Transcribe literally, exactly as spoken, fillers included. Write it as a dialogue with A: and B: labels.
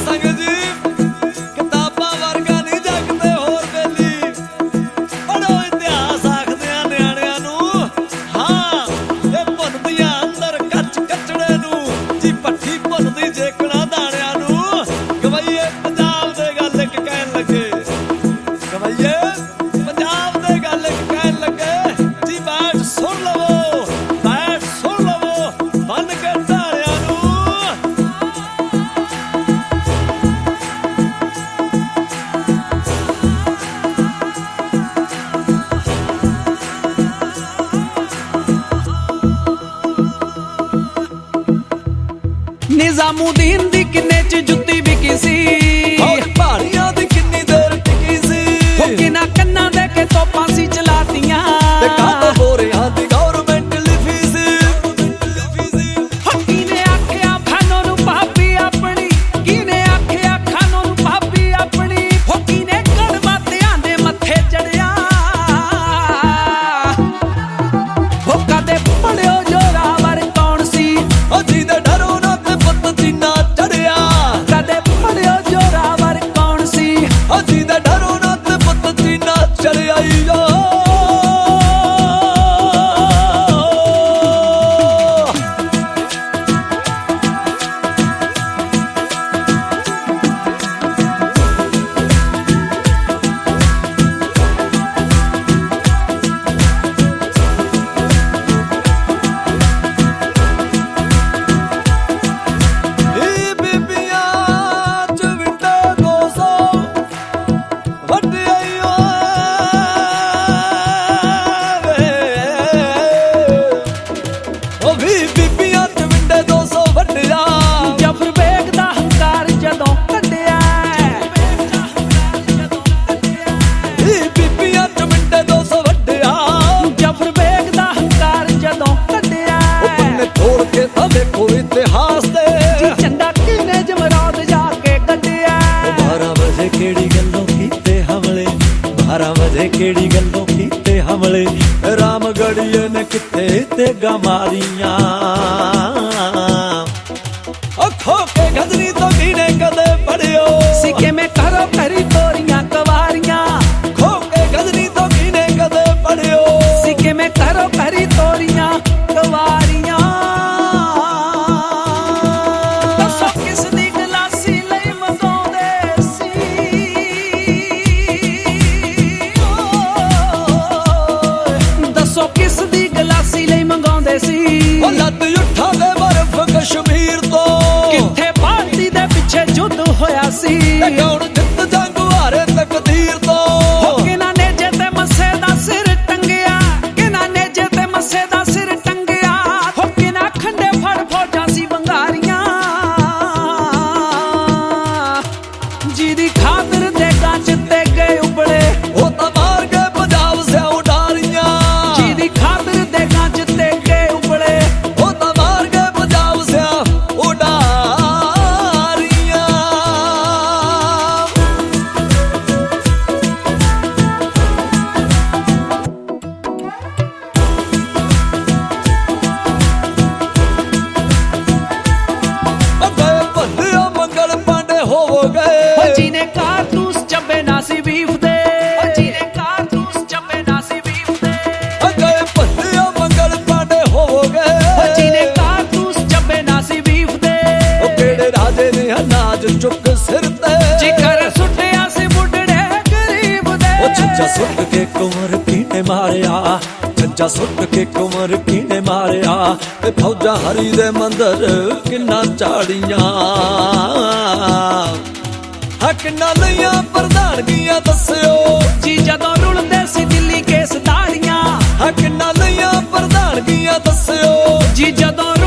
A: ਨਿਜ਼ਾਮੂਦੀਨ ਦੀ ਕਿੰਨੇ ਚ ਜੁੱਤੀ ਵਿਕੀ ਸੀ,
B: ਪਹਾੜੀਆਂ ਦੀ ਕਿੰਨੀ ਦੇਰ ਟਿਕੀ ਸੀ,
A: ਕਿਨਾ ਕੰਨਾਂ ਦੇ ਕੇ ਤੋਪਾਂ ਸੀ ਚਲਾਤੀਆਂ
B: ਤੇ ਕਾਹਤੋਂ ਬੋਰਿਆਂ ਦੀ ਗੌਰਮੈਂਟ ਲਿਖੀ ਸੀ।
A: ਕਿਨੇ ਆਖਿਆ ਖਾਨੋਂ ਨੂੰ ਭਾਬੀ ਆਪਣੀ, ਕਿਨੇ ਆਖਿਆ ਖਾਨੋਂ ਨੂੰ ਭਾਬੀ ਆਪਣੀ, ਹੋ ਕਿਨੇ ਕੜਵਾਤਿਆਂ ਦੇ ਮੱਥੇ ਚੜਿਆ, ਹੋ ਕਦੇ ਪੜਿਓ ਜੋਰਾਵਰ ਕੌਣ ਸੀ,
B: ਉਹ ਜਿਹਦੇ ਡਰੋਂ ਨਾ ਤੇ ਪੁੱਤ ਚੀਨਾ ਚੜਿਆ,
A: ਕਦੇ ਪੜਿਓ ਜੋਰਾਵਰ ਕੌਣ ਸੀ,
B: ਉਹ ਜਿਹਦੇ ਡਰੋਂ ਨਾ ਤੇ ਪੁੱਤ ਚੀਨਾ ਚੜਿਆ ਈਓ। ਦੇਖੋ ਇਤਿਹਾਸ ਦੇ
A: ਚੰਦਾ ਕਿਨੇ ਜਮਰਾਦ ਜਾ ਕੇ ਕੱਢਿਆ,
B: ਬਾਰਾਂ ਵਜੇ ਕਿਹੜੀ ਗੱਲੋਂ ਕੀਤੇ ਹਮਲੇ, ਬਾਰਾਂ ਵਜੇ ਕਿਹੜੀ ਗੱਲੋਂ ਕੀਤੇ ਹਮਲੇ, ਰਾਮਗੜੀਏ ਨੇ ਕਿਤੇ ਤੇ ਗਮਾਰੀਆਂ, ਅੱਖੋਂ ਕੇ ਗਜਨੀ ਤੋਂ ਕਿਨੇ ਕਦੇ ਪੜਿਓ
A: ਸੀ ਕਿਵੇਂ ਕਰੋ ਕਰੀ ਤੋਰੀਆਂ ਕਵਾਰੀਆਂ,
B: ਖੋ ਕੇ ਗਜਨੀ ਤੋਂ ਕਿਨੇ ਕਦੇ ਪੜਿਓ
A: ਸੀ ਕਿਵੇਂ ਕਰੋ ਕਰੀ ਤੋਰੀਆਂ ਕਵਾਰੀਆਂ।
B: ਉਹ ਲੱਦ ਉੱਠਾਂ ਦੇ ਬਰਫ਼ ਕਸ਼ਮੀਰ ਤੋਂ,
A: ਕਿੱਥੇ ਭਾਰਤੀ ਦੇ ਪਿੱਛੇ ਜੁੱਧ ਹੋਇਆ ਸੀ,
B: ਕੌਣ ਜਿੱਤ ਜੰਗ ਹਾਰੇ ਤਕਦੀਰ ਤੋਂ,
A: ਕਿਨਾਂ ਨੇ ਜੇ ਤੇ ਮੱਸੇ ਦਾ ਸਿਰ ਟੰਗਿਆ, ਕਿਨਾਂ ਨੇ ਜੇ ਤੇ ਮੱਸੇ ਦਾ ਸਿਰ ਟੰਗਿਆ, ਹੋ ਕਿਨਾਂ ਖੰਡੇ ਫੜ ਫੌਜਾਂ ਸੀ ਬੰਗਾਰੀਆਂ, ਜਿਹਦੀ ਖਾਤਰ ਦੇ ਗੰਜ ਤੇ ਗਏ ਉਬਲੇ,
B: ਉਹ ਤਾਂ ਮਾਰ ਕੇ ਪੰਜਾਬ ਸੇ ਉਡਾਰੀਆਂ,
A: ਜਿਹਦੀ ਖਾਤਰ ਦੇ ਗੰਜ ਤੇ ਗਏ ਉਬਲੇ,
B: ਉਹ ਤਾਂ ਮਾਰ ਕੇ ਪੰਜਾਬ ਸੇ ਉਡਾਰੀਆਂ। ਗਏ ਭੱਲਿਓ ਮੰਗਲ ਪਾਂਡੇ ਹੋ ਗਏ,
A: ਜਿਹਨੇ ਕਾਰਤੂਸ ਚੱਬੇ ਨਾ ਸੀ ਬੀਫ ਦੇ, ਜਿਹਨੇ ਕਾਰਤੂਸ ਚੱਬੇ ਨਾ ਸੀ ਬੀਫ ਦੇ,
B: ਗਏ ਭੱਲਿਓ ਮੰਗਲ ਪਾਂਡੇ ਹੋ ਗਏ,
A: ਜਿਹਨੇ ਕਾਰਤੂਸ ਚੱਬੇ ਨਾ ਸੀ ਬੀਫ ਦੇ,
B: ਉਹ ਕਿਹੜੇ ਰਾਜੇ ਨੇ ਅਨਾਜ ਚੁੱਕ ਸਿਰ ਤੇ,
A: ਜਿਕਰ ਸੁੱਟਿਆ ਸੀ ਬੁੱਢੜੇ ਗਰੀਬ ਦੇ,
B: ਉਹ ਛੱਜਾ ਸੁੱਟ ਕੇ ਕੁਮਰ ਕੀਨੇ ਮਾਰਿਆ, ਛੱਜਾ ਸੁੱਟ ਕੇ ਕੁਮਰ ਕੀਨੇ ਮਾਰਿਆ, ਤੇ ਫੌਜਾਂ ਹਰੀ ਦੇ ਮੰਦਰ ਕਿੰਨਾ ਚਾੜੀਆਂ, ਹੱਕ ਨਾ ਲਈਆਂ ਪ੍ਰਧਾਨਗੀਆਂ ਦੱਸਿਓ
A: ਜੀ ਜਦੋਂ ਰੁਲਦੇ ਸੀ ਦਿੱਲੀ ਕੇਸ ਦਾੜੀਆਂ,
B: ਹੱਕ ਨਾ ਲਈਆਂ ਪ੍ਰਧਾਨਗੀਆਂ ਦੱਸਿਓ
A: ਜੀ ਜਦੋਂ